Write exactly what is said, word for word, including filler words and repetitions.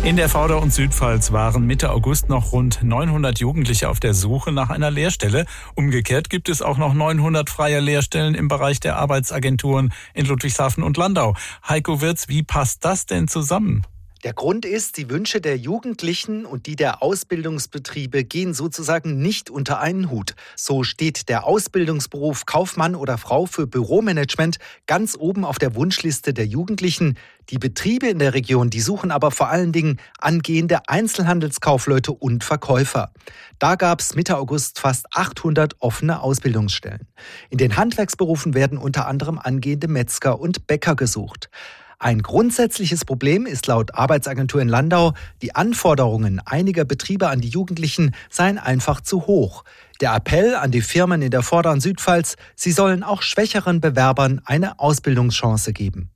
In der Vorder- und Südpfalz waren Mitte August noch rund neunhundert Jugendliche auf der Suche nach einer Lehrstelle. Umgekehrt gibt es auch noch neunhundert freie Lehrstellen im Bereich der Arbeitsagenturen in Ludwigshafen und Landau. Heiko Wirz, wie passt das denn zusammen? Der Grund ist, die Wünsche der Jugendlichen und die der Ausbildungsbetriebe gehen sozusagen nicht unter einen Hut. So steht der Ausbildungsberuf Kaufmann oder Frau für Büromanagement ganz oben auf der Wunschliste der Jugendlichen. Die Betriebe in der Region, die suchen aber vor allen Dingen angehende Einzelhandelskaufleute und Verkäufer. Da gab es Mitte August fast achthundert offene Ausbildungsstellen. In den Handwerksberufen werden unter anderem angehende Metzger und Bäcker gesucht. Ein grundsätzliches Problem ist laut Arbeitsagentur in Landau, die Anforderungen einiger Betriebe an die Jugendlichen seien einfach zu hoch. Der Appell an die Firmen in der Vorder- und Südpfalz, sie sollen auch schwächeren Bewerbern eine Ausbildungschance geben.